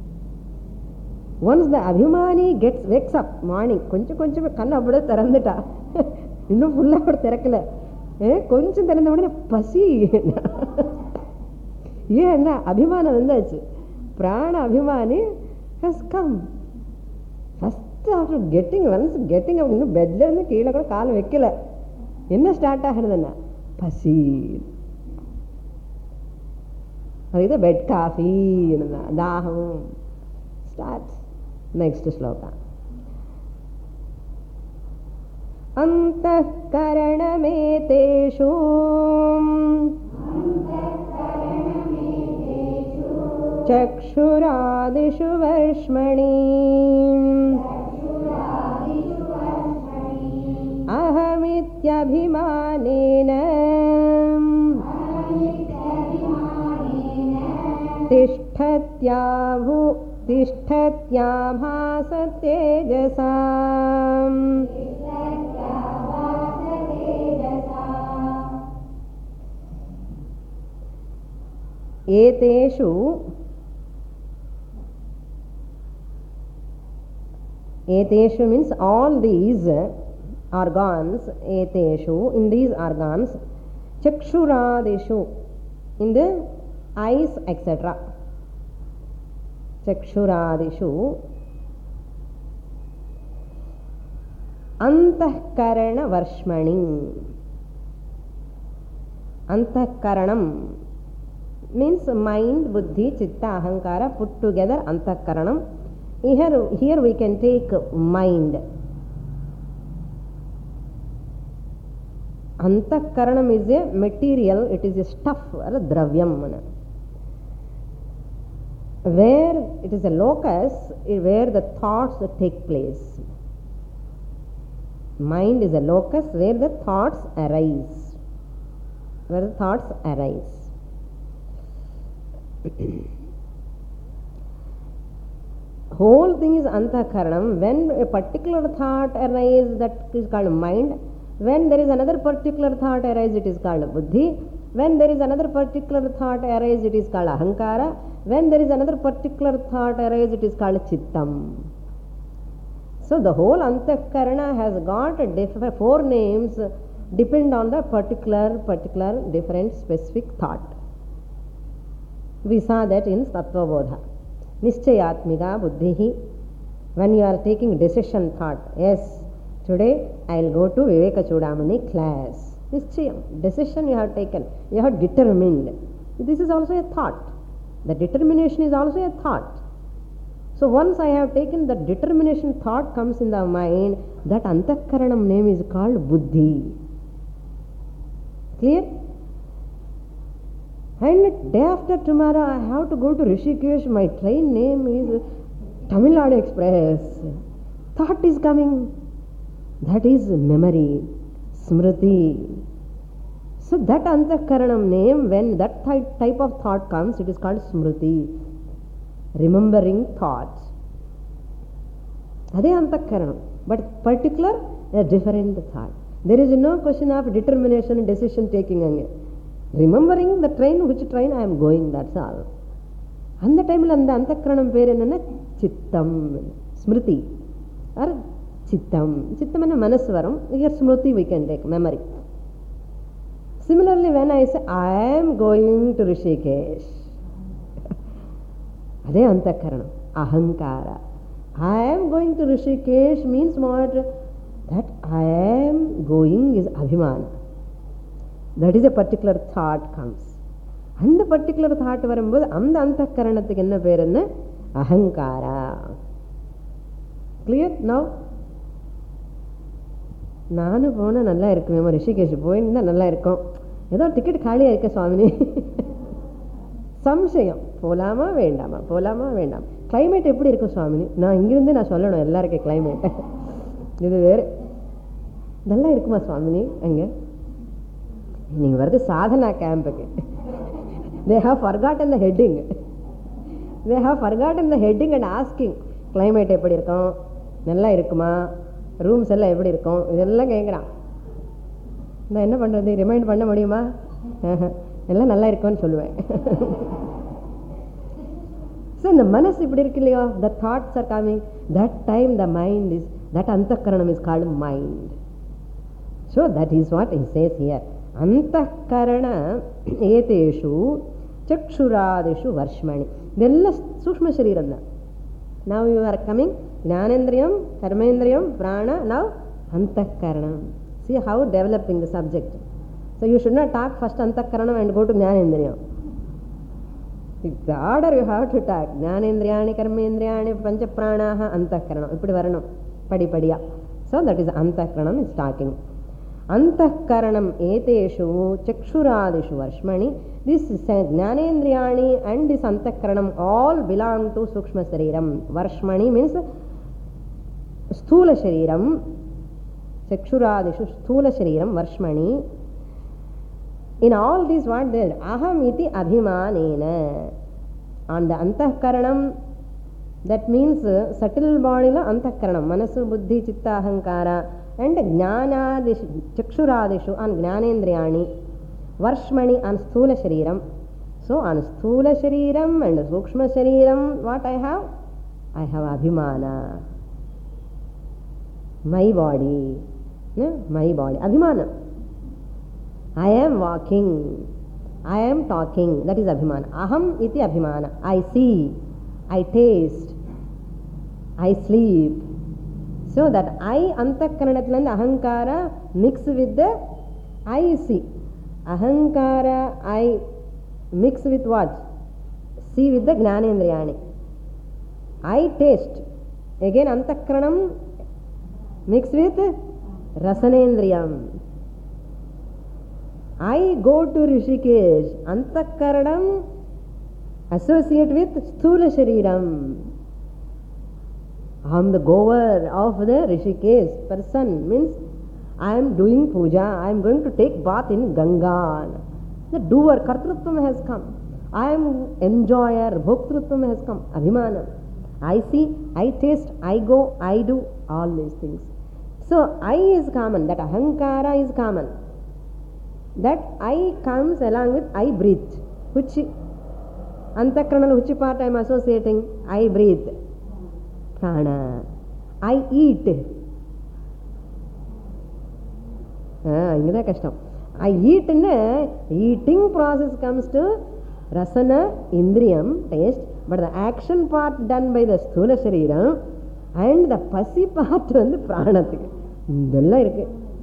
Once the abhimani gets wakes up morning, கொஞ்சம் கொஞ்சம் கண்ணை அப்படியே திறந்துட்டா, இன்னும் ஃபுல்லாக அப்படி திறக்கல, கொஞ்சம் திறந்த உடனே பசி. ஏன்னா அபிமானம் வந்தாச்சு. பிராண அபிமானி has come. First after getting, once getting up, இன்னும் பெட்ல இருந்து கீழே கூட கால் வைக்கல, என்ன ஸ்டார்ட் ஆகுறதுன்னா பசி. இது பெட் காஃபி தாகம் ஸ்டார்ட். நெக்ஸ்ட் ஸ்லோகா. அந்தఃகரணமேதேஷு चक्षुरादिषु वर्ष्मणि अहमित्यभिमानेन तिष्ठत्याभु तिष्ठत्याभासतेजसा एतेषु Eteshu means all these organs, eteshu, in these organs, chakshuradeshu, in the eyes, et cetera. Chakshuradeshu, antahkarana varshmani. Antahkaranam means mind, buddhi, chitta, ahankara put together, antahkaranam. Here, here we can take mind. Antakaranam is a material, it is a stuff or a dravyam. Where it is a locus, where the thoughts take place. Mind is a locus where the thoughts arise. Where the thoughts arise. Whole thing is antakaranam. When a particular thought arises, that is called mind. When there is another particular thought arises, it is called buddhi. When there is another particular thought arise, it is called ahankara. When there is another particular thought arise, it is called chittam. So the whole antahkarana has got a diff- four names depend on the particular, particular, different, specific thought. We saw that in Tattvabodha. Nischayatmika buddhihi. When you are taking decision thought, yes, today I will go to Viveka Chudamani class. Nischayam, decision you have taken, you have determined. This is also a thought. The determination is also a thought. So once I have taken that determination, thought comes in the mind, that antahkaranam name is called buddhi. Clear? And day after tomorrow I have to go to Rishikesh, my train name is Tamil Nadu Express. Thought is coming. That is memory, smriti. So that antahkaranam name, when that type of thought comes, it is called smriti. Remembering thoughts. Ade antahkaranam. But particular, a different thought. There is no question of determination and decision taking. Remembering the train, which train I am going, that's all. And the time and the antahkaranam per enna chittam, smriti or chittam. Chittam is manasvaram. Here smriti we can take, memory. Similarly, when I say I am going to Rishikesh, ade antahkaranam, ahankara. I am going to Rishikesh means what? That I am going is abhimana. That is a particular thought comes. And the particular thought varumbodhu and antahkaranathukku enna per enna ahankara. Clear now? நானும் போனால் நல்லா இருக்குமேமா, ரிஷிகேஷ் போயிருந்தா நல்லா இருக்கும், ஏதோ ticket காலியாக இருக்க சுவாமினி, சம்சயம், போகலாமா வேண்டாமா, போகலாமா வேண்டாம். கிளைமேட் எப்படி இருக்கும் சுவாமினி, நான் இங்கிருந்து நான் சொல்லணும் எல்லாருக்கும் கிளைமேட் இது வேறு நல்லா இருக்குமா சுவாமினி அங்கே, நீங்கள் வருது சாதனா கேம்புக்கு. they have forgotten the heading. they have forgotten the heading and asking climate எப்படி இருக்கும், நல்லா இருக்குமா, ரூம்ஸ் எல்லாம் எப்படி இருக்கும், இதெல்லாம் கேட்குறான். நான் என்ன பண்ணுறது, ரிமைண்ட் பண்ண முடியுமா, எல்லாம் நல்லா இருக்கும்னு சொல்லுவேன். ஸோ இந்த மனசு இப்படி இருக்கு இல்லையோ, the thoughts are coming, that time the mind is, that antahkaranam is called mind. So that is what he says here. Antahkarana eteshu chakshuradishu varshmani. ಇದೆಲ್ಲ ಸೂಕ್ಷ್ಮ ಶರೀರದ. Now you are coming, Jnanendriyam, Karmendriyam, Prana, now Antahkarana. See how developing the subject. So you should not talk first Antahkarana and go to Jnanendriyam. The order you have to talk. Jnanendriyani, Karmendriyani, Panchapranaha, Antahkarana. Ipudi varanam, padi padiya. So that is Antahkaranam is talking. Antahkaranam eteshu chakshuradishu varshmani. This Jnanendriyani and this Antahkaranam all belong to Sukshma Shariram. Varshmani means Sthula Shariram. Chakshuradishu Sthula Shariram Varshmani. In all these what there? Aham iti abhimanena. On the Antahkaranam, that means subtle body la Antahkaranam. Manasu, Buddhi, Chitta, Ahankara. And Jnanadishu, Chakshuradishu on Jnanendriyani. Varshmani on Sthula Shariram. So on Sthula Shariram and Sukshma Shariram, what I have? I have Abhimana. My body. No? My body. Abhimana. I am walking. I am talking. That is Abhimana. Aham iti Abhimana. I see. I taste. I sleep. So that I Antahkaranathilanda Ahankara mix with the I see. Ahankara I mix with what? See with the Jnanendriyani. I taste. Again Antahkaranam mix with Rasanendriyam. I go to Rishikesh. Antahkaranam associate with Sthula Shariram. I am the goer of the Rishikesh person. Means I am doing puja. I am going to take bath in Ganga. The doer, Kartrutvam has come. I am enjoyer, Bhoktrutvam has come. Abhimana. I see, I taste, I go, I do all these things. So I is common. That Ahankara is common. That I comes along with I breathe. Huchi. Antakranal which part I am associating? I breathe. Prana. I eat. Ingada kashtam. I eat in a eating process comes to rasana, indriyam, taste, but the action part done by the sthula shariram and the pasi part வந்து பிராணத்துக்கு இதெல்லாம் இருக்கு.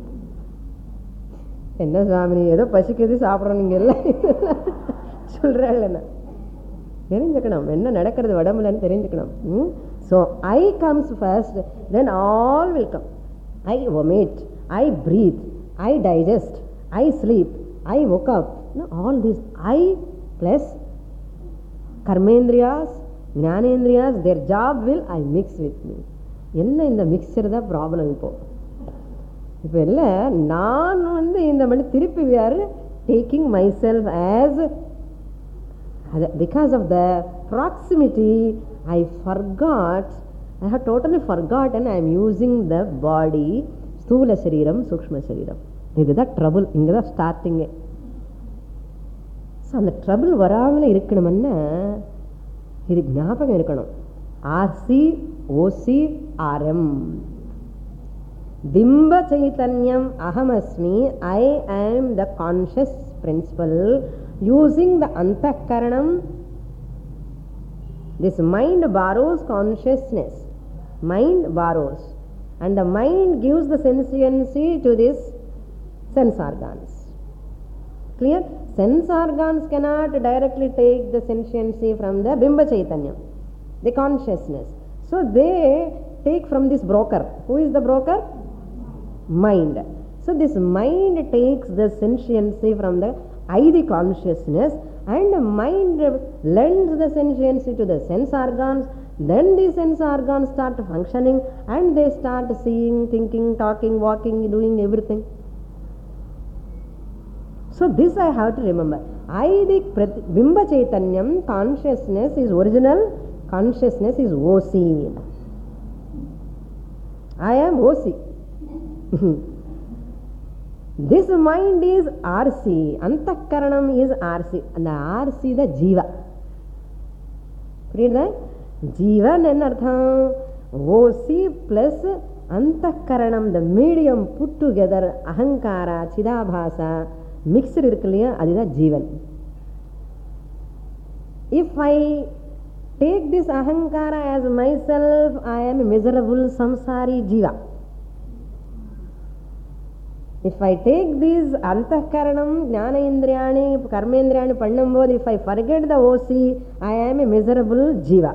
என்ன சுவாமி ஏதோ பசிக்குது சாப்பிட்றோம் நீங்க எல்லாம் சொல்றாள். தெரிஞ்சுக்கணும் என்ன நடக்கிறது உடம்புலன்னு தெரிஞ்சுக்கணும். So I comes first, then all will come. I vomit, I breathe, I digest, I sleep, I woke up. No, all this I plus karmendriyas, gnanendriyas, their job will I mix with me. என்ன இந்த mixer தான் problem. இப்போ இப்போ இல்லை நான் வந்து இந்த மாதிரி திருப்பி we are taking myself as because of the proximity I forgot, I have totally forgotten I am using the body, ஸ்தூல சரீரம் சூக்ஷ்ம சரீரம். இதுதான் ட்ரபுள். இங்கே தான் ஸ்டார்டிங்கே. ஸோ அந்த ட்ரபுள் வராமல் இருக்கணும்னா இது ஞாபகம் இருக்கணும். ஆர்சி ஓசி ஆர்எம் பிம்ப சைத்தன்யம் அகமஸ்மி. I am the conscious principle using the அந்தக்கரணம். This mind borrows consciousness. Mind borrows. And the mind gives the sentiency to this sense organs. Clear? Sense organs cannot directly take the sentiency from the Bimba Chaitanya, the consciousness. So they take from this broker. Who is the broker? Mind. So this mind takes the sentiency from the I, the consciousness, and the mind lends the sentiency to the sense organs. Then the sense organs start functioning and they start seeing, thinking, talking, walking, doing everything. So this I have to remember. I, the Bimba Chaitanyam, consciousness is original, consciousness is O C. I am O C. This mind is R C. Antakaranam is R C. And the R C the Jiva. Read that? Jivan என்ன அர்த்தம்? O C plus Antakaranam, the medium put together, Ahankara, Chidabhasa, mixed இருக்கு இல்லையா, அதுதான் ஜீவன். If I take this Ahankara as myself, I am a miserable samsari jiva. If I take these Antakaranam, Jnana Indriyani, Karmendriyani Pannambodh, if I forget the O C, I am a miserable jiva.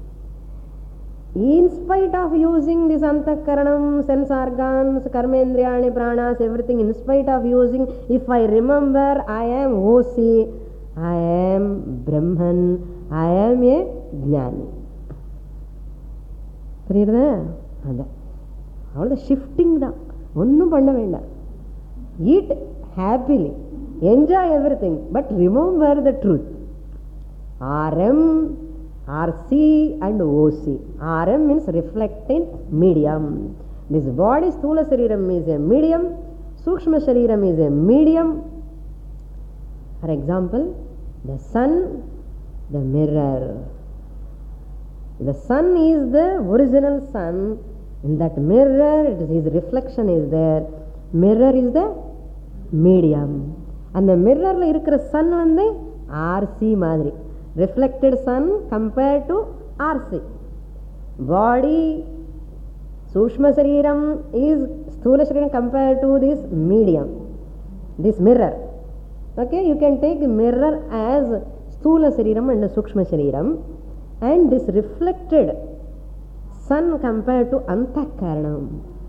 In spite of using this Antakaranam, sense organs, Karmendriyani, Pranas, everything, in spite of using, if I remember I am O C, I am Brahman, I am a Jnani. புரியுறதா? அதான் அவ்வளோ shifting தான், ஒன்றும் பண்ண வேண்டாம். Eat happily, enjoy everything, but remember the truth. R M, R C and O C. R M means reflecting medium. This body, Sthula Shariram, is a medium, Sukshma Shariram is a medium. For example, the sun, the mirror. The sun is the original sun. In that mirror, it is, his reflection is there. Mirror is the medium. And the mirror la irukra sun வந்து R C மாதிரி. Reflected sun compared to R C. Body, Sushma Shariram is Sthula Shariram compared to this medium, this mirror. Okay, you can take mirror as Sthula Shariram and Sukshma Shariram, and this reflected sun compared to Antakaranam,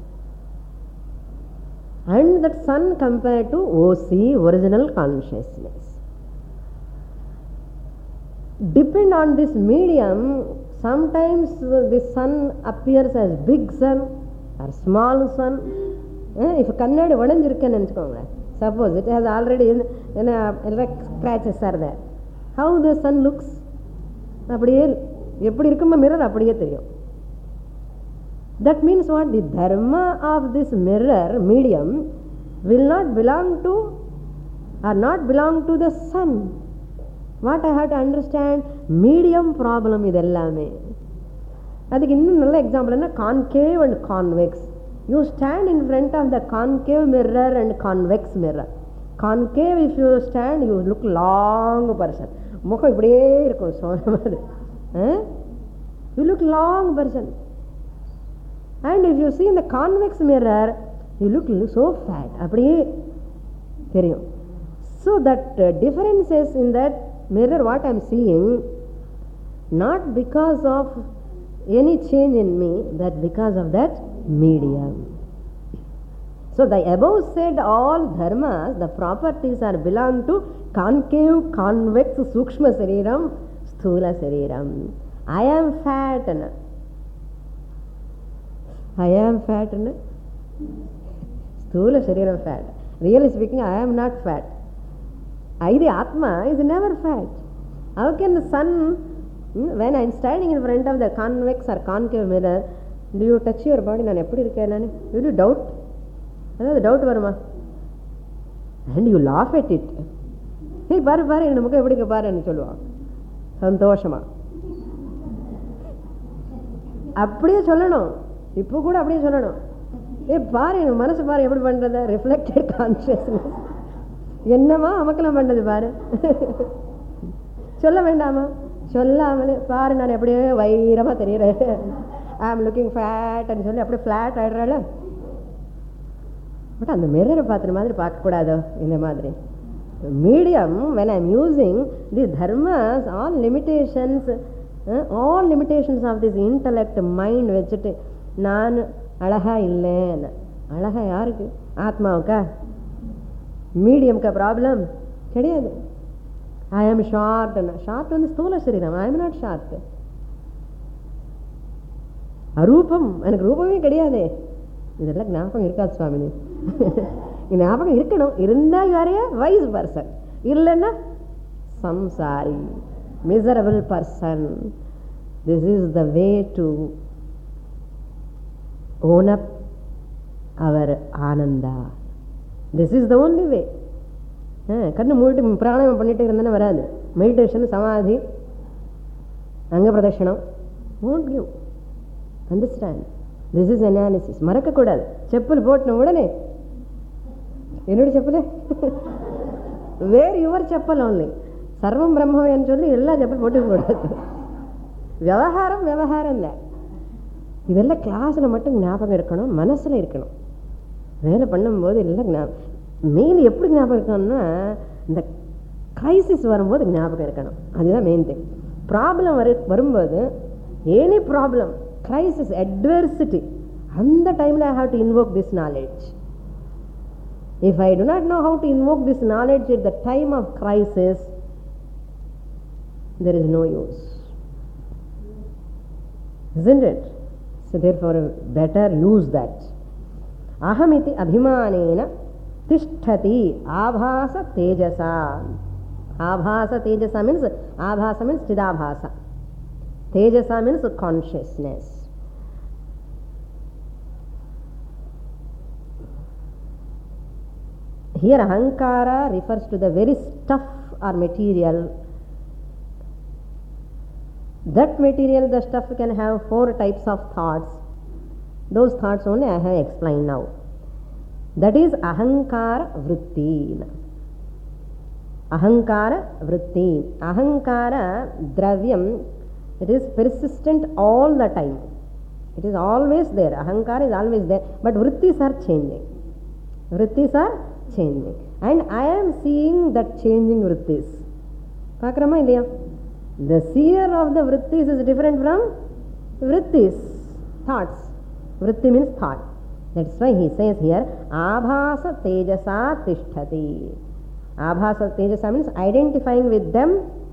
and that sun compared to O C, original consciousness. Depend on this medium, sometimes the sun appears as big sun or small sun. eh, if kannadi odanjirukenu nenukonga, suppose it has already in, in a, scratches are there, how the sun looks அப்படியே எப்படி இருக்குமா mirror அப்படியே தெரியும். That means what? The dharma of this mirror medium will not belong to are not belong to the sun. What I have to understand? Medium problem idellame. Adukku innum nalla example enna concave and convex. You stand in front of the concave mirror and convex mirror. Concave, if you stand, you look long person. Mukha ipdiye irukum sona madri. Eh? You look long person. And if you see in the convex mirror, you look so fat. Apdiye theriyum. So that uh, differences in that mirror, what I am seeing, not because of any change in me, that because of that medium. So the above said all dharmas, the properties are belong to concave, convex, sukshma sariram, sthula sariram. I am fat. I am fat. Sthula sariram fat. Really speaking, I am not fat. I, the Atma, is never fat. How can the sun, when I am standing in front of the convex or concave mirror, do you touch your body? Naan eppadi irukken? Will you doubt? Adha doubt varuma. And you laugh at it. Hey, paru paru enna mukha eppadi paru nu solluva. Santoshama. Appadiye sollanum. Ippo kuda appadiye sollanum. Hey, paru enna manasu paru eppadi pandradha? Reflected consciousness. என்னமா அமக்கலம் பண்ணது பாரு. சொல்ல வேண்டாமா? சொல்லாமலே பாரு நான் எப்படியே வைரமா தெரியுறேன், ஐ ஆம் லுக்கிங் ஃபேட் அப்படின்னு சொல்லி அப்படியே ஃப்ளாட் ஆயிடுறாள். பட் அந்த மிரரை பார்த்துற மாதிரி பார்க்கக்கூடாதோ இந்த மாதிரி. Medium when I am using the தர்மஸ் all limitations all limitations of this intellect mind வச்சுட்டு நான் அழகா இல்லைன்னு. அழகா யாருக்கு? ஆத்மாவுக்கா? மீடியம்க்கு ப்ராப்ளம் கிடையாது. ஐ ஆம் ஷார்ட். ஷார்ட் வந்து ஸ்தூல சரீரம். I am not short. அரூபம், எனக்கு ரூபமே கிடையாது. இதெல்லாம் ஞாபகம் இருக்காது சுவாமினி. ஞாபகம் இருக்கணும். இருந்தா யாரையா வைஸ் பர்சன், இல்லைன்னா சம்சாரி, miserable person. This is the way to own up our ஆனந்தா. This is the only way. கண்ணு மூடிட்டு பிராணாயாமம் பண்ணிட்டு இருந்தேன்னா வராது. மெடிடேஷன், சமாதி, அங்க பிரதட்சணம். won't give. Understand? This is analysis. மறக்கக்கூடாது. செப்பல் போட்டின உடனே என்னுடைய chappal where your chappal only. சர்வம் பிரம்மன்னு சொல்லி எல்லா செப்பல் போட்டு கூடாது. விவகாரம் விவகாரம் இல்லை. இதெல்லாம் கிளாஸில் மட்டும் ஞாபகம் இருக்கணும், மனசில் இருக்கணும். வேலை பண்ணும்போது எல்லாம் மெயின் எப்படி ஞாபகம் இருக்கணும்னா இந்த கிரைசிஸ் வரும்போது ஞாபகம் இருக்கணும். அதுதான் மெயின் திங். ப்ராப்ளம் வரு வரும்போது எனி ப்ராப்ளம், கிரைசிஸ், அட்வர்சிட்டி, அந்த டைமில் I have to invoke this knowledge. If I do not know how to invoke this knowledge at the time of crisis, there is no use. Isn't it? So therefore better use that. Ahamiti abhimanena tishtati abhasa tejasa. Abhasa tejasa means, abhasa means chidabhasa. Tejasa means consciousness. Here ahankara refers to the very stuff or material. That material, the stuff, can have four types of thoughts. Those thoughts only I have explained now. That is ahankara vritti. Ahankara vritti. Ahankara dravyam, it is persistent all the time. It is always there. Ahankara is always there. But vrittis are changing. Vrittis are changing. And I am seeing that changing vrittis. Pakrama illaya? The seer of the vrittis is different from vrittis, thoughts. Vritti means thought. That's why he says here, abhasa tejasa tishtati. Abhasa tejasa means identifying with them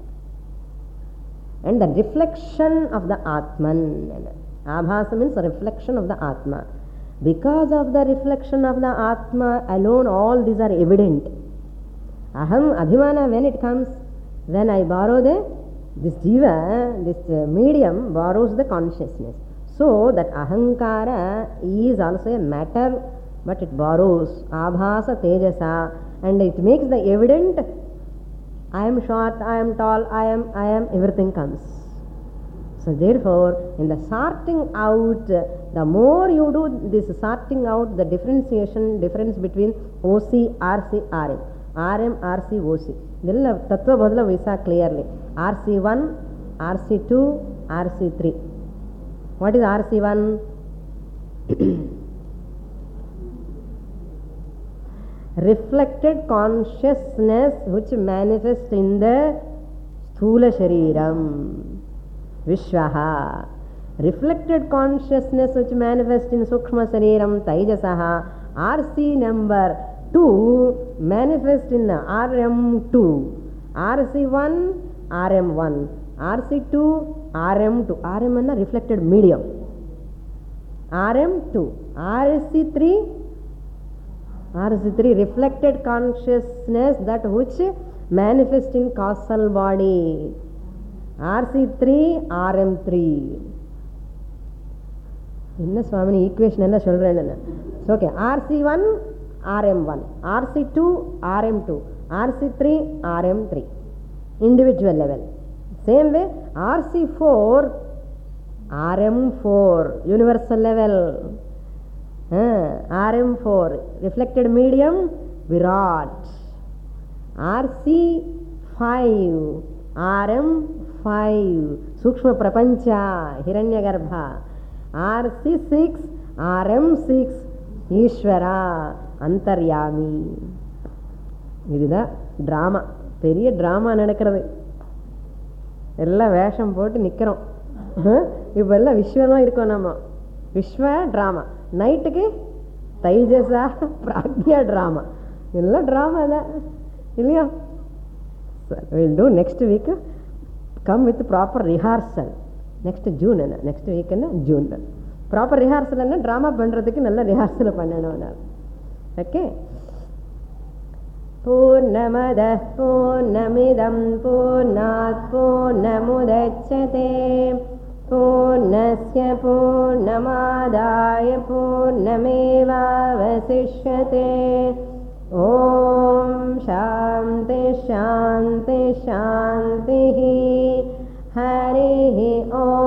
and the reflection of the Atman. Abhasa means a reflection of the Atma. Because of the reflection of the Atma alone, all these are evident. Aham, abhimana, when it comes, when I borrow the, this jiva, this uh, medium borrows the consciousness. So that ahankara is also a matter, but it borrows. Abhasa tejasa, and it makes the evident, I am short, I am tall, I am, I am, everything comes. So therefore, in the sorting out, the more you do this sorting out, the differentiation, difference between O C, R C, R M, R M, R C, O C. Idella tattva bodhila we saw clearly. R C one, R C two, R C three. What is R C one? Reflected consciousness which manifests in the sthula shariram. Vishwaha. Reflected consciousness which manifests in Sukshma Sariram Taijasaha. R C number two manifests in R M two. R C one, R M one. R C two, R M two. R M is reflected medium. R M two. R C three, R C three reflected consciousness that which manifests in causal body. R C three, R M three. என்ன சுவாமினி equation எல்லாம் சொல்கிறேன்னு. Okay, R C one, R M one, R C two, R M two, R C three, R M three. Individual level. Same way, R C four, R M four, universal level. Uh, R M four, reflected medium, Virat. R C five, R M five, Sukshma Prapancha, Hiranyagarbha. R C six, R M six, Ishvara, Antaryami. இதுதான் drama, பெரிய drama நடக்கிறது. எல்லாம் வேஷம் போட்டு நிற்கிறோம். இப்போ எல்லாம் விஸ்வமாக இருக்கோம். நம்ம விஸ்வ ட்ராமா, நைட்டுக்கு தைஜஸா பிராக்யா ட்ராமா, எல்லாம் ட்ராமா தான் இல்லையா? We'll do next week. Come with proper rehearsal. Next June என்ன, next week என்ன June. Proper rehearsal என்ன, ட்ராமா பண்ணுறதுக்கு நல்ல ரிஹார்சல் பண்ணணும். ஓகே. பூர்ணமதः பூர்ணமிதம் பூர்ணாத் பூர்ணமுதச்யதே பூர்ணஸ்ய பூர்ணமாதாய பூர்ணமேவாவசிஷ்யதே. ஓம் சாந்தி சாந்தி சாந்தி. ஹரிஹி ஓம்.